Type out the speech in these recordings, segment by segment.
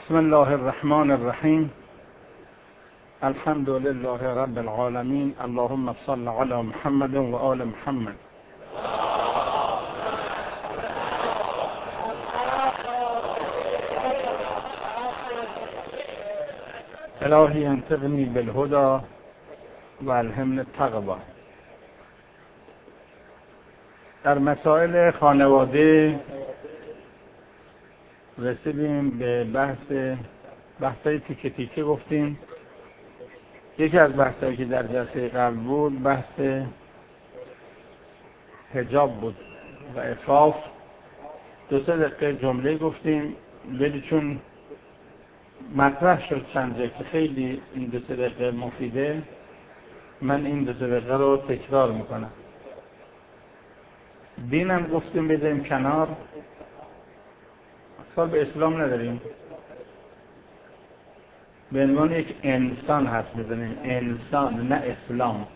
بسم الله الرحمن الرحیم. الحمد لله رب العالمین. اللهم صل علی محمد و آل محمد. الهی انطقنی بالهدى و الهمنی التقوی. در مسائل خانواده رسیدیم به بحثای تیکه تیکه گفتیم. یکی از بحثایی که در جلسه قبل بود بحث حجاب بود و عفاف. 2-3 دقیقه جمله گفتیم، ولی چون مطرح شد چند جا که خیلی این 2-3 دقیقه مفیده، من این 2-3 دقیقه رو تکرار میکنم. دینم گفتیم بذاریم کنار، اصلا به اسلام نداریم، به عنوان یک انسان حرف میزنیم. انسان، نه اسلام.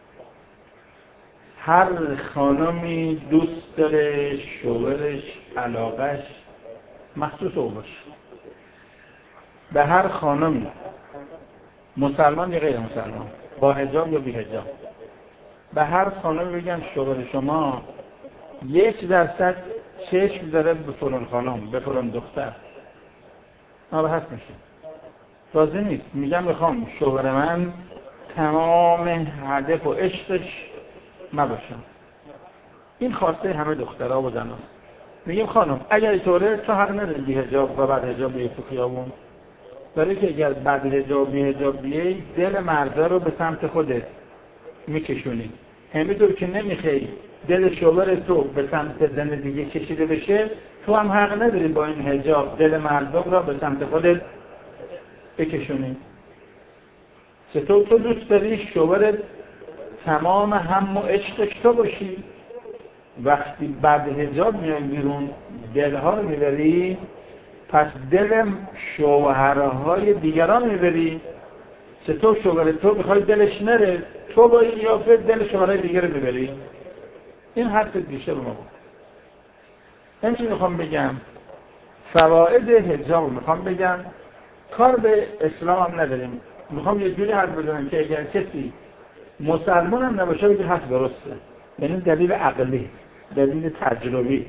هر خانمی دوست داره شوهرش، علاقش مخصوص او باشه. به هر خانمی، مسلمان یا غیر مسلمان، با حجاب یا بی حجاب، به هر خانمی بگن شوهر شما 1% چشم داره به فلان خانم، به فلان دختر، ناراحت میشه، راضی نیست. میگم میخوام شوهر من تمام هدف و عشقش من باشم. این خواسته همه دخترها و زنان. میگم خانم اگر اینطوره تو حق نداری بی حجاب و بعد حجاب بیای تو خیابون، داره که اگر بعد حجاب بی حجاب بیای دل مردا رو به سمت خودت میکشونی. همینطور که نمیخوای دل شوهر تو به سمت زن دیگه کشیده بشه، تو هم حق نداری با این حجاب دل مردم را به سمت خودت بکشونی. چطور تو دوست داری شوهرت تمام هم و عشقش تو باشی، وقتی بعد حجاب میای بیرون دلها رو میبری، پس دل شوهرهای دیگران میبری. چطور شوهر تو میخوای دلش نره، تو با این یافه دل شوهرهای دیگر رو میبری. این حرف دیشه رو ما بود. همچنین میخوام بگم فواید حجاب میخوام بگم، کار به اسلام هم نداریم. میخوام یه جوری حرف بزنم که اگر کسی مسلمان هم نباشه بگه حرف درسته، یعنی دلیل عقلی، دلیل تجربی.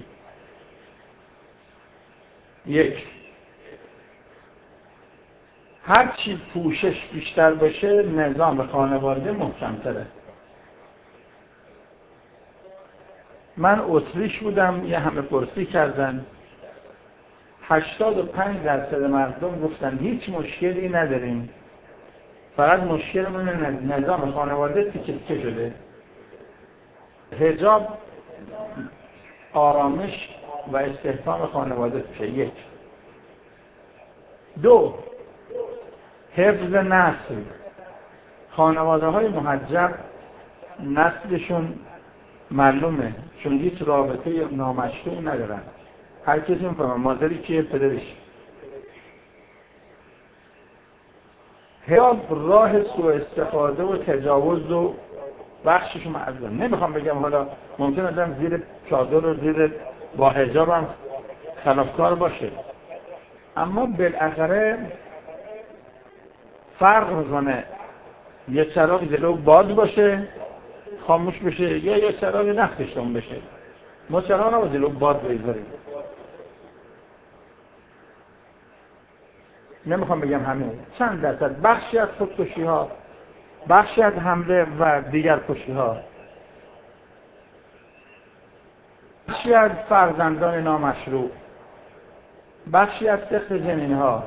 1. هر چی پوشش بیشتر باشه نظام خانواده محکم‌تره. من اتریش بودم، یه همه پرسی کردن، 85% مردم گفتن هیچ مشکلی نداریم، فقط مشکلمون نظام خانواده تیکه شده. حجاب آرامش و استحکام خانواده میشه. 1. 2. حفظ نسل. خانواده های محجب نسلشون معلومه، چون هیچ رابطه نامشروع ندارن. هر کسی میفهمه مادری کیه، پدرش. حجاب راه سوء استفاده و تجاوز و بخشش معذور. نمیخوام بگم حالا ممکن آدم زیر چادر و زیر با حجاب هم خلافکار باشه، اما بالاخره فرق میکنه یه چراغ جلو باد باشه خاموش بشه یا یه چراغ نختشون بشه. ما چراغ نباید جلو باد بذاریم. نمیخوام بگم همین، چند درصد بخشی از خودکشی ها، بخشی از حمله و دیگر کشی ها، بخشی از فرزندان نامشروع، بخشی از سخت جنین ها،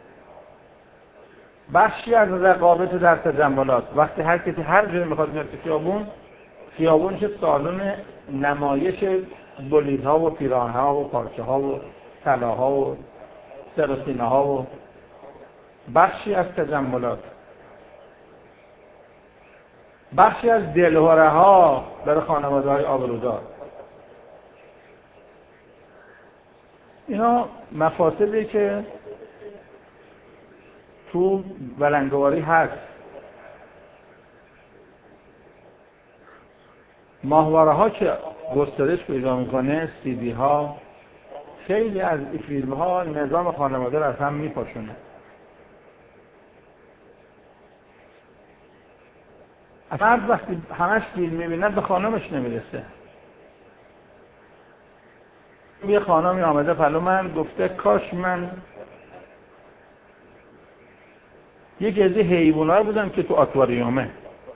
بخشی از رقابت در تجملات. وقتی هر کسی هر جوری میخواد میاد تو خیابون شد سالن نمایش بلیدها و پیراهن‌ها و پارچه ها و طلاها و سرسینه ها و بخشی از تجملات، بخشی از دلهره ها برای خانواده های آبرودار. اینا مفاسدی که تو ولنگواری هست. ماهواره ها که گسترش پیدا میکنه، CD ها، خیلی از این فیلم ها نظام خانواده رو از هم میپاشونه. اصلا وقتی همش فیلم میبینه به خانمش نمیرسه. یه خانمی آمده پلو من گفته کاش من یک از حیوانات بودم که تو آکواریومه.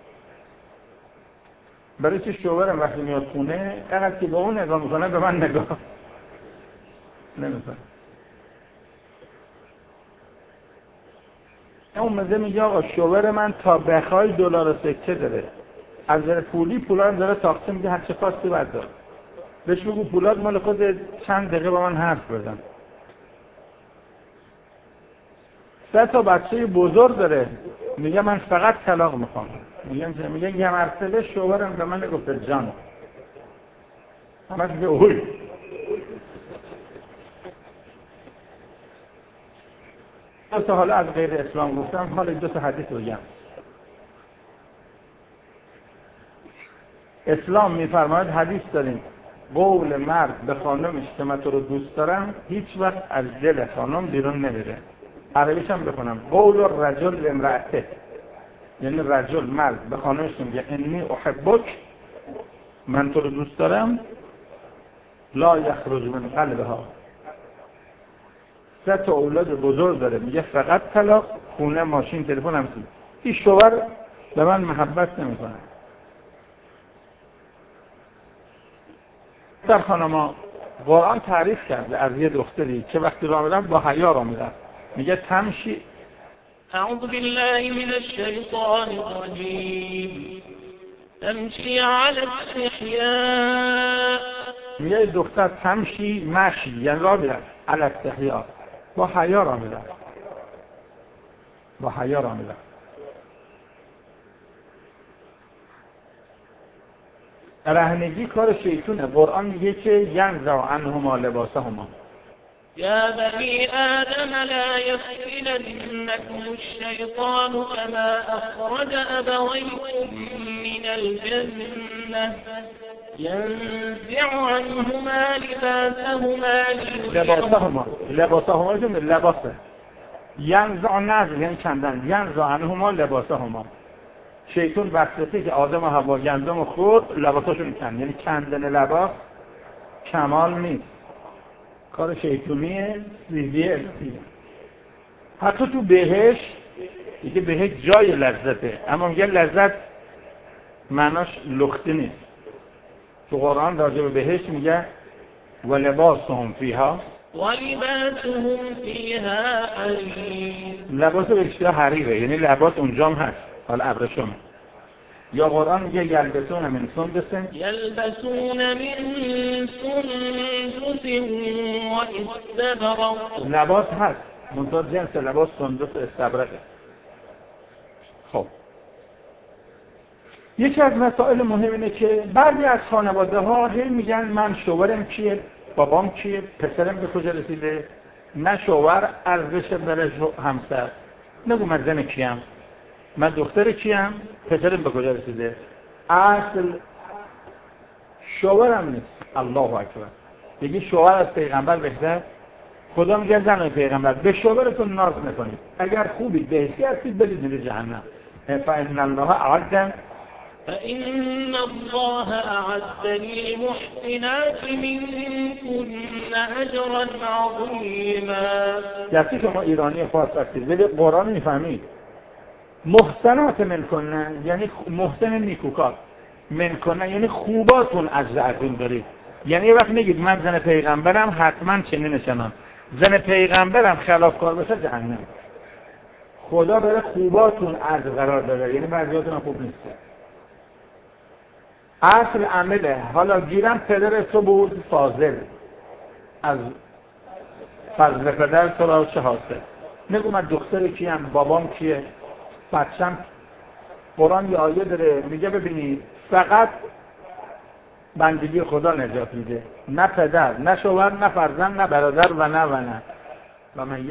برای چه شوهرم وقتی میاد خونه اگر که به اون نگاه میکنه به من نگاه نمیکنه. اون مزه میگه آقا شوهر من تا بخوای دلار سکه داره، از نظر پولی پولا داره تاخته، میگه هر چه خواستی بردار. بهش بگو پولات مال خود چند دقیقه با من حرف بزن. 3 تا بچه بزرگ داره، میگه من فقط طلاق میخوام. میگه یه مرتبه شوهرم به من گفته جان همش به اوی. تا حالا از غیر اسلام گفتم، حالا 2 تا حدیث بگم. اسلام میفرماید، حدیث داریم، قول مرد به خانمش که من تو رو دوست دارم هیچ وقت از دل خانم بیرون نمیره. عربیش هم بخونم، قول الرجل لامرأته، یعنی رجل مرد به خانمش میگه انی احبک، من تو رو دوست دارم، لا یخرج من قلبها. 3 تا اولاد بزرگ داره، میگه فقط طلاق، خونه، ماشین، تلفن هم چیز. این شوهر به من محبت نمیکنه. در خانما قرآن تعریف کرده از یه دختری که وقتی راه میرفت با حیا راه میرفت، میگه تمشی. اعوذ بالله من الشیطان الرجیم تمشی علی الاستحیاء. میگه دختر تمشی مشی، یعنی راه میرفت علی الاستحیاء، با حیا راه میرفت، با حیا راه میرفت. رهنگی کار شیطونه. قرآن میگه که ینزع عنهما لباسهما. یا بنی آدم لا یفتننکم الشیطان کما اخرج ابویکم من الجنة ینزع عنهما لباسهما جمع لباسه. ینزع نزع یعنی کندن، ینزع عنهما لباسهما. شیطان وقتی که آدم و حوا گندم خورد لباساشون کند، یعنی کندن لباس کمال نیست، کار شیطونیه، سیدیه. حتی تو بهشت دیگه بهشت جای لذته، اما میگه لذت معناش لختی نیست. تو قرآن راجع به بهشت میگه و لباسهم فیها حریر. لباس بهشتی حریره، یعنی لباس اونجام هست، حالا ابرشم. یا قرآن میگه یلبسون من سندس و استبرق. لباس هست، منتها جنس لباس سندس استبرقه. خب یکی از مسائل مهم اینه که بعضی از خانواده ها هی میگن من شوهرم کیه، بابام کیه، پسرم به کجا رسیده. نه شوهر ارزش برای همسر. نگو من زن کیم، من دختر کیم، پسرم به کجا رسیده. اصل شوهرم نیست. الله اکبر. بگی شوهر از پیغمبر بهتر. خدا میگه زن پیغمبر به شوهرتون ناز نکنید، اگر خوبید بهشتی هستید برید میره جهنم. فإن الله اعد فإن الله أعد للمحسنات منكن أجرا عظيما. گرچه شما ایرانی فارس هستید ولی قرآن میفهمید. محسنات منکنه یعنی محسن نیکوکار، منکنه یعنی خوباتون اجر عظیم دارید. یعنی وقت نگید من زن پیغمبرم حتما چنینشم، زن پیغمبرم خلافکار بشه جهنم. خدا برای خوباتون اجر قرار داده، یعنی بعضیاتون خوب نیست. اصل عمله. حالا گیرم پدر تو بود فاضل، از فضل پدر تو را چه حاصل. نگو من دختر کیم، بابام کیه، بچم. قرآن یه آیه داره میگه ببینید فقط بندگی خدا نجات میده، نه پدر، نه شوهر، نه فرزند، نه برادر و نه. و من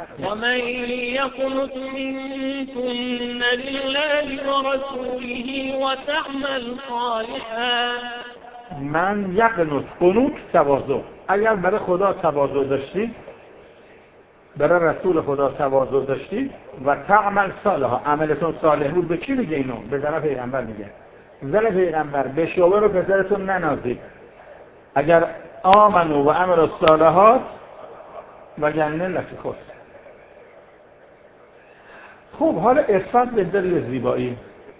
يقنت منكن لله ورسوله وتعمل صالحا. من یقنت، قنوت تواضع، اگر برای خدا تواضع داشتید، برای رسول خدا تواضع داشتید و تعمل صالحا، عملتون صالح بود، به کی میگه اینو؟ به زن پیغمبر میگه. زن پیغمبر به شوهر و پسرتون ننازید اگر آمنو و عملوا الصالحات و جنه لفی خود. خب حالا عفت بهتر یا زیبایی؟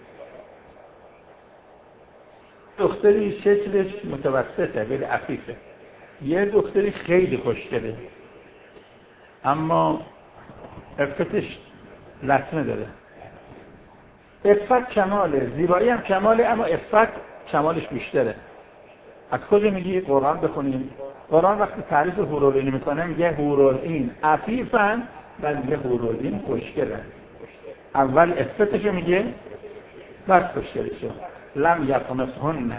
دختری شکلش متوسطه، خیلی عفیفه. یه دختری خیلی خوشگله اما عفتش لطمه داره. عفت کماله، زیبایی هم کماله، اما عفت کمالش بیشتره. از کجا میگی؟ قرآن بخونیم. قرآن وقتی تعریف حورالعین میکنه میگه حورالعین عفیفن، بعد میگه حورالعین خوشگلن. اول عفتشو میگه بعد خوشگلشو. لم یطمثهن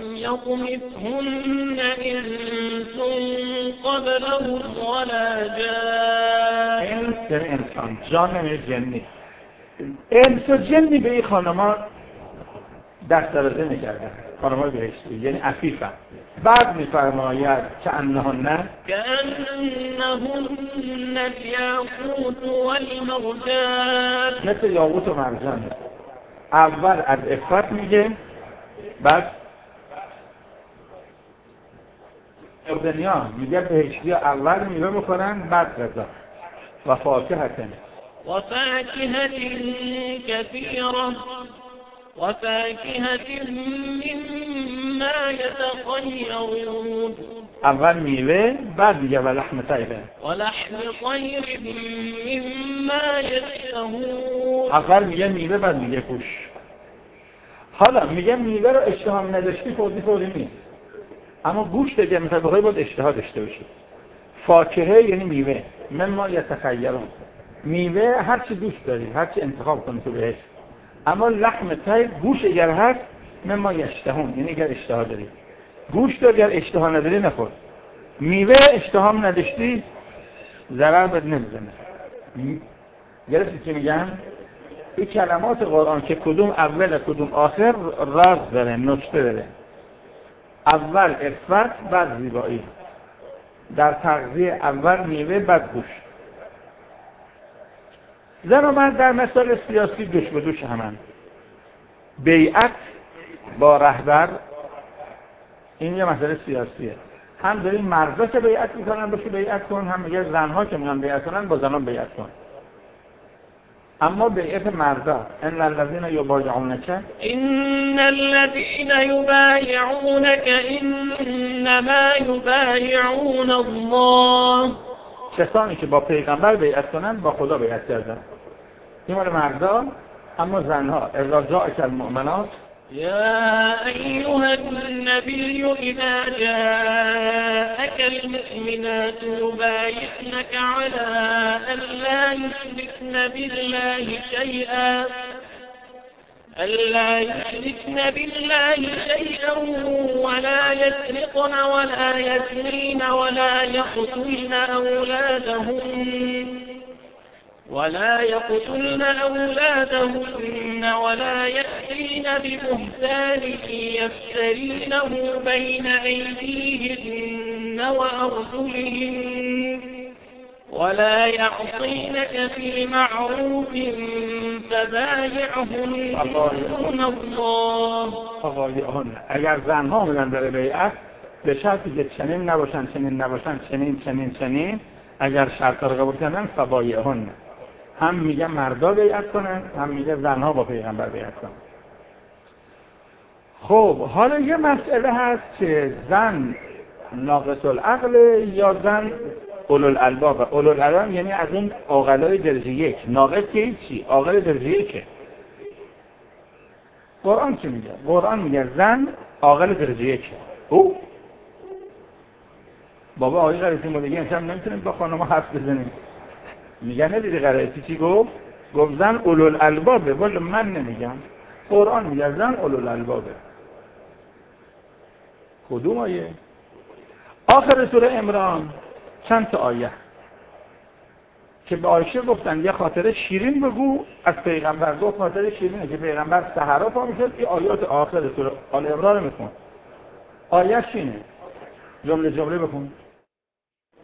انس قبلهم ولا جان. انس یعنی انسان، جان نمیره جنی. انس و جنی به این خانما دست درازه نکردن، خانمای بهشتی، یعنی عفیفن. بعد میفرماید کأنهن الیاقوت والمرجان، مثل یاقوت و مرجان. اول از عفت میگه، بعد دنیا میگه بهشتی اول میوه میکنن بعد غذا. و فاکهة كثيرة وفاكهة مما يتخيرون. اول میوه بعد میگه و لحم طیر مما يشتهون. اول میگه میوه بعد میگه گوش. حالا میگه میوه رو اشتها نداشتی فوری نیست، اما گوش دیگه مثلا بخوای باید اشتها داشته باشی. فاکهه یعنی میوه، مما یتخیرون، میوه هر چی دوست داری، هر چی انتخاب کنی تو بهش. اما لحم طیر گوش اگر هست، مما یشتهون یعنی اگر اشتها داری. گوشت اگر اشتها نداری نخور. میوه اشتها نداشتی ضرر بهت نمیزنه. گرفتی چی میگم؟ این کلمات قرآن که کدوم اول کدوم آخر راز داره، نکته داره. اول عفت بعد زیبایی. در تغذیه اول میوه بعد گوشت. زن و مرد در مسائل سیاسی دوش به دوش همن. بیعت با رهبر این یه مسئله سیاسیه. هم داریم مردا که بیعت میکنن باشه بیعت کن، هم میگه زنها که میان بیعت کنن با زنان بیعت کن. اما بیعت مردا ان الذين يبايعونك انما يبايعون الله. کسانی که با پیغمبر بیعت کنن با خدا بیعت کردن. این مال مردا. اما زنها اذا جاءك المؤمنات يا أيها النبي إذا جاءك المؤمنات يبايعنك على أن لا يشركن بالله شيئا ولا يسرقن ولا يزنين ولا يقتلن أولادهن ولا يأتين ببهتان يفترينه بين أيديهن وأرجلهن ولا يعصينك في معروف فبايعهن الله. اگر زنها میگن در بیعت به شرطی که چنین نباشن چنین اگر شرط رو قبول کردن فبایعهن. هم میگه مردا بیعت کنن، هم میگه زنها با پیغمبر بیعت کنن. خب حالا یه مسئله هست که زن ناقص العقل یا زن اولوالالباب. اولوالالباب یعنی از اون عاقلای درجه یک. ناقص که چی؟ عاقل درجه یکه. قرآن چی میگه؟ قرآن میگه زن عاقل درجه یکه. او بابا آقای غریبی مدگی امشب نمیتونیم با خانم حرف بزنیم. میگن ندیدی غریبی چی گفت؟ گفت زن اولوالالبابه. ولی من نمیگم، قرآن میگه زن اولوالالبابه. کدوم آیه؟ آخر سوره عمران چند تا آیه که به عایشه گفتن یه خاطره شیرین بگو از پیغمبر. گفت خاطره شیرینه که پیغمبر سحرا پا میشد. این آیات آخر سوره آل عمران رو میخون. آیه اینه، جمله بخون.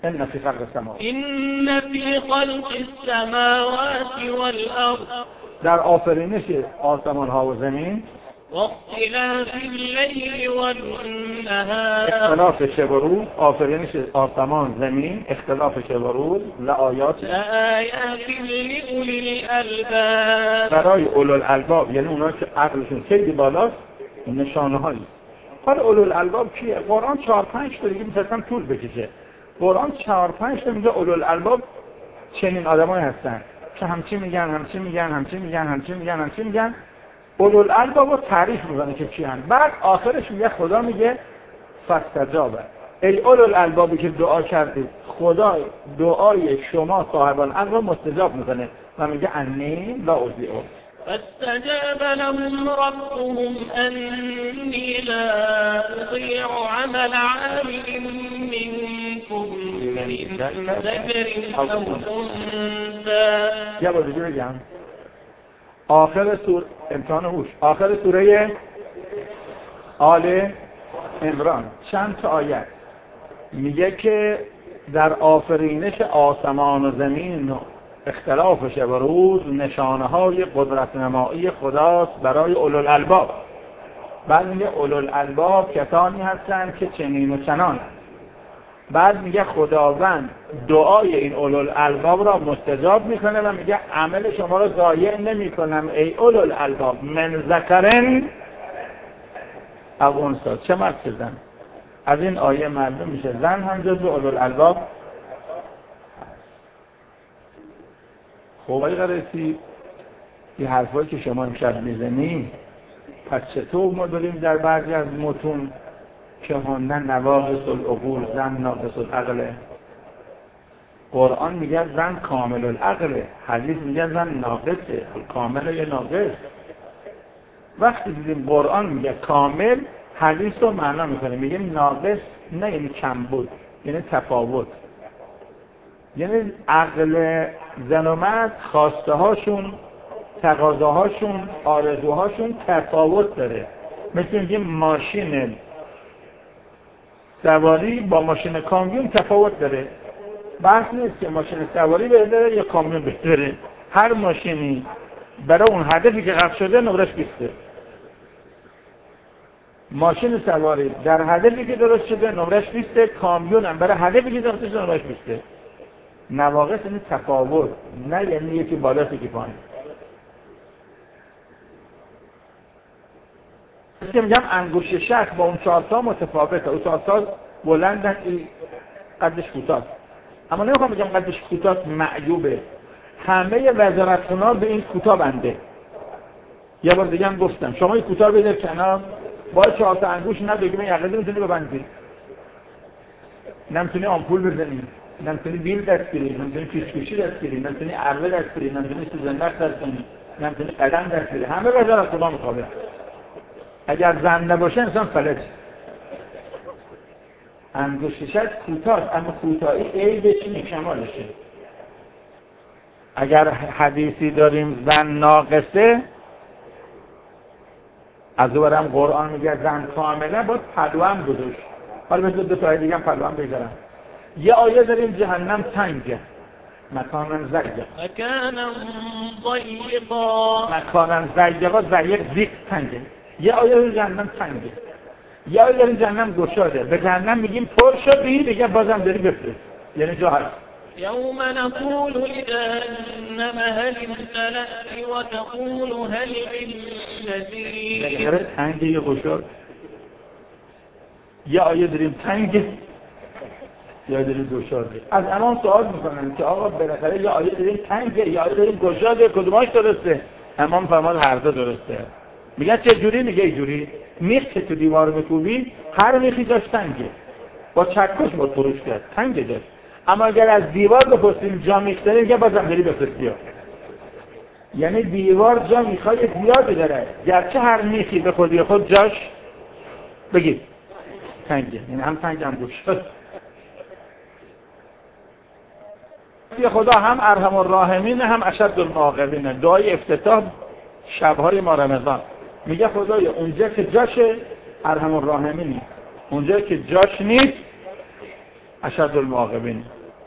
ان فی خلق السماوات إن في خلق السماوات والأرض در آفرینش آسمان ها و زمین واختلاف الليل والنهار اختلاف شب و روز، آفرینش آسمان زمین، اختلاف شب و روز، لآیات لآیات لأولی الألباب برای اولوالالباب، یعنی اونها که عقلشون خیلی بالاست، نشانه هایی. حالا اولوالالباب کیه؟ قرآن 4-5 تا دیگه میتونستم طول بکشه. قرآن 4-5 تا میگه اولوالالباب چنین آدمایی هستن که همچی میگن اولوالالباب رو تعریف میکنه که چی هستن. بعد آخرش میگه خدا میگه فاستجاب، ای اولوالالبابی که دعا کردید خدا دعای شما صاحبان عقل رو مستجاب میکنه و میگه انی لا اضیع. فاستجاب لهم ربهم أني لا أضيع عمل عامل منكم من ذكر أو أنثى. یا با دیگه بگم آخر سوره امتحان هوش، آخر سوره آل عمران چند تا آیت میگه که در آفرینش آسمان و زمین و اختلاف شب و روز نشانه های قدرت نمایی خداست برای اولوالالباب. بعد میگه اولوالالباب کسانی هستند که چنین و چنان. بعد میگه خداوند دعای این اولوالالباب را مستجاب میکنه و میگه عمل شما را ضایع نمیکنم ای اولوالالباب من ذکرن او انثی. چه مرد چه زن؟ از این آیه معلوم میشه زن هم جزو اولوالالباب. خب آقای قرائتی این حرفایی که شما امشب میزنید پس چطور ما داریم در بعضی از متون که هنن نواقص العقول زن ناقص العقل؟ قرآن میگه زن کامل العقل، حدیث میگه زن ناقصه، کامل یا ناقص. وقتی دیدیم قرآن میگه کامل، حدیث رو معنا میکنه میگه ناقص، نه یعنی کم بود، یعنی تفاوت. یعنی عقل زن و مرد خواسته هاشون، تقاضاهاشون، آرزوهاشون تفاوت داره. مثل اینکه ماشین سواری با ماشین کامیون تفاوت داره. بحث نیست که ماشین سواری بهتره یا کامیون بهتره. هر ماشینی برای اون هدفی که قصد شده نمرش 20. ماشین سواری در هدفی که درست شده نمرش 20، کامیون هم برای هدفی که درست شده نمرش 20. نواقص یعنی تفاوت، نه یعنی یکی بالاست یکی پایین. که میگم انگشت شخص با اون 4 تا متفاوته. اون 4 تا بلندن، این قدش کوتاه. اما نمیخوام بگم قدش کوتاه معیوبه. همه وزارتخونا به این کوتاه بنده. یه بار دیگه هم گفتم شما این کوتاه بذار کنار، با 4 تا انگشت نداری من یقه نمیتونی ببندی. نمیتونی آمپول بزنی، نمیتونی بیل دست بگیری، نمیتونی پیشکشی دست بگیری، نمیتونی اره دست بگیری، نمیتونی سوزنبخت دست بگیری، نمیتونی قدم دست بگیری. همه وزارتخونا مطابق. اگر زن نباشه انسان فلج. انگشتش کوتاه، اما کوتاهی عیبش اینه، کمالشه. اگر حدیثی داریم زن ناقصه، از اونورم قرآن میگه زن کامله، باید پلوام گذاشت. حالا مثل 2 تا آیه دیگه هم پلوام بذارم. یه آیه داریم جهنم تنگه، مکانن زیقه، مکانن ضیقا، ضیق تنگه. یه آیه داریم جهنم تنگه، یه آیه داریم جهنم گشاده. به جهنم میگیم پر شدی، دیگه بازم داری بفرست، یعنی جا هست. يوم نقول لجهنم هل امتلأت وتقول هل من مزيد. غیره تنگه یه گشاد. یه آیه داریم تنگه، یا داریم گشاده. از امام سوال میکنن که آقا بالاخره یه آیه داریم تنگه، یه آیه داریم گشاده، کدوماش درسته؟ امام فرمود هر دو درسته. میگه چه جوری؟ میگه اینجوری میخ که تو دیوار بکوبی هر میخی داشت تنگه، با چکش با فروش کرد تنگه داشت. اما اگر از دیوار بپرسیم جا میخ داره، میگه بازم داری بفرستی. یعنی دیوار جا میخای زیادی داره، گرچه هر میخی به خودی خود جاش بگید تنگه، یعنی هم تنگ هم گشاد. یا خدا هم ارحم الراحمین هم اشد المعاقبین. دعای افتتاح شب‌های ماه رمضان میگه خدایا اونجا که جاشه ارحم الراحمینی، اونجا که جاش نیست اشد المعاقبین.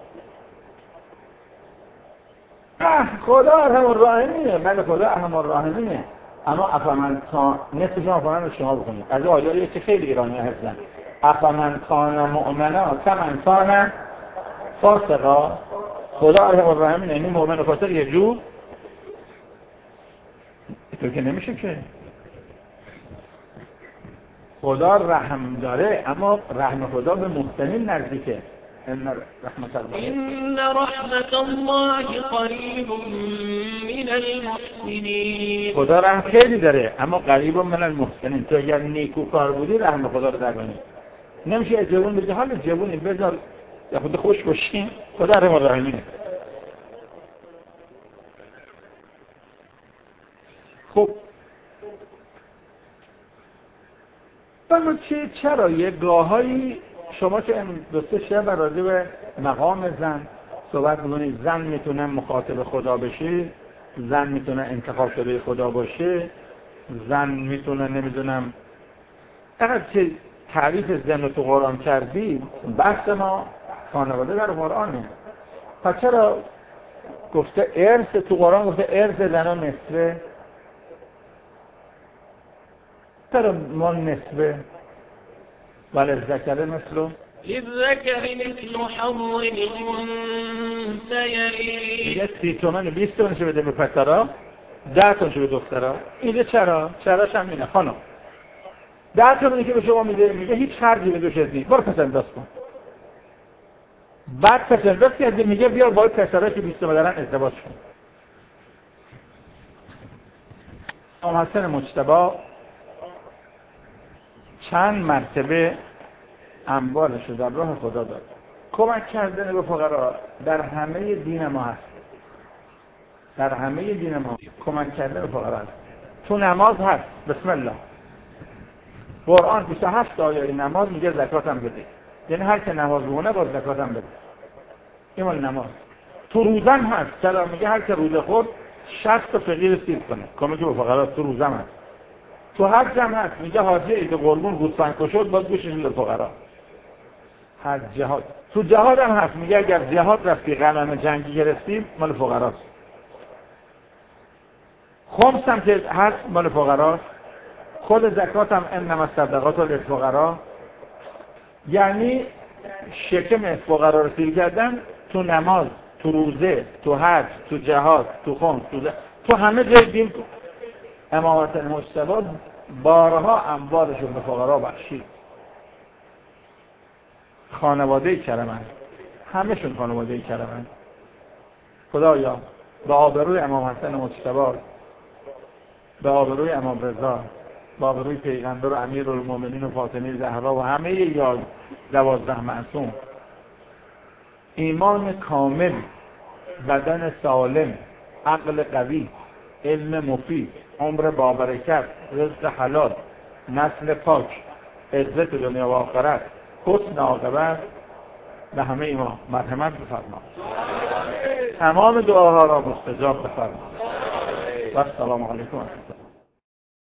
خدا ارحم الراحمینه، بله خدا ارحم الراحمینه، اما افمن کان نصف افمن رو شما بکنید. از آیایی که خیلی ایرانی هستن، افمن کان مؤمنا کمن کان فاسقا. خدا ارحم الراحمینه، یعنی مؤمن و فاسق یه جو تو که نمیشه که. خدا رحم داره، اما رحم خدا به محسنین نزدیکه. ان رحمت الله قریب من المحسنین. خدا رحم خیلی داره اما قریب من المحسنین. تو اگر نیکوکار بودی رحم خدا رو دربانی. نمیشه از جوون بگی حالا جوونی بذار یا خود خوش باشین. خدا رحم الراحمینه. خب اما چرا یه گاهایی شما که دوسته شب راجع به مقام زن صحبت می‌کنید، زن میتونه مخاطب خدا بشه، زن میتونه انتخاب شده خدا باشه، زن میتونه نمیدونم اگر چه تعریف زن رو تو قرآن کردی، بحث ما خانواده در قرآنه. پس چرا گفته ارث تو قرآن گفته ارث زنان نصفه؟ چرا ما نصفه؟ ولی ذکر مثلو للذکر مثل حظ الانثیین. یه 30 تومن 20 تومنشو بده به پسرا، 10 تومنشو به دخترا. اینه چراش هم اینه خانم. 10 تومنی که به شما میگه هیچ خرجی به دوش ازنی، برو پس انداز کن. بعد پس انداز کردی میگه بیا باید پسرا که 20 تومن دارن ازدواج کن. امام حسن مجتبی چند مرتبه اموالش رو در راه خدا داد. کمک کردن به فقرا در همه دین ما هست. در همه دین ما کمک کردن به فقرا هست. تو نماز هست. بسم الله. قرآن 27 آیه نماز میگه زکات هم بده. یعنی هر که نماز بخونه باید زکات هم بده. این مال نماز. تو روزم هست. سلام میگه هر که روزه خورد 60 تا فقیر سیر کنه. کمک به فقرا تو روزم هست. تو حج هم هست. میگه حاجی عید قربون گوسفند کشود باید گوشش به فقرا. حج جهاد. تو جهاد هم هست. میگه اگر جهاد رفتی غنم جنگی گرفتی مال فقراست. خمس هم که هست مال فقراست. خود زکات هم انما الصدقات للفقراء. یعنی شکم فقرا رو سیر کردن تو نماز، تو روزه، تو حج، تو جهاد، تو خمس، تو همه جای دین. امام حسن مجتبی بارها اموالشون به فقرا بخشید. خانواده کرمن، همه‌شون خانواده کرمن. خدایا به آبروی امام حسن مجتبی، به آبروی امام رضا، به آبروی پیغمبر و امیرالمومنین و فاطمه زهرا و همه یا 12 معصوم، ایمان کامل، بدن سالم، عقل قوی، علم مفید، عمر بابرکت، رزق حلال، نسل پاک، عزت دنیا و آخرت، حسن عاقبت به همه ما مرحمت بفرما. تمام دعاها را مستجاب بفرما. و السلام علیکم.